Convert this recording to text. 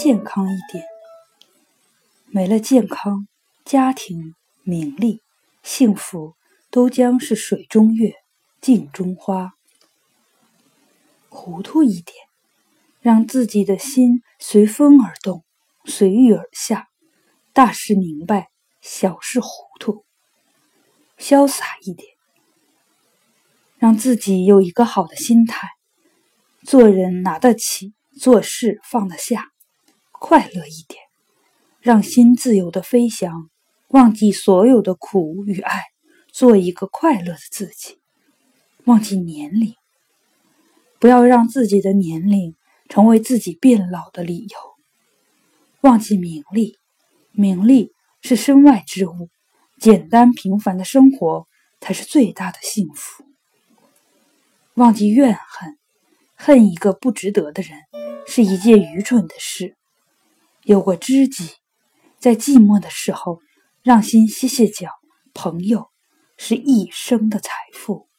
健康一点。没了健康，家庭、名利、幸福都将是水中月，镜中花。糊涂一点，让自己的心随风而动，随遇而下，大事明白，小事糊涂。潇洒一点，让自己有一个好的心态，做人拿得起，做事放得下。快乐一点，让心自由地飞翔，忘记所有的苦与爱，做一个快乐的自己。忘记年龄，不要让自己的年龄成为自己变老的理由。忘记名利，名利是身外之物，简单平凡的生活才是最大的幸福。忘记怨恨，恨一个不值得的人是一件愚蠢的事。有个知己，在寂寞的时候让心歇歇脚，朋友是一生的财富。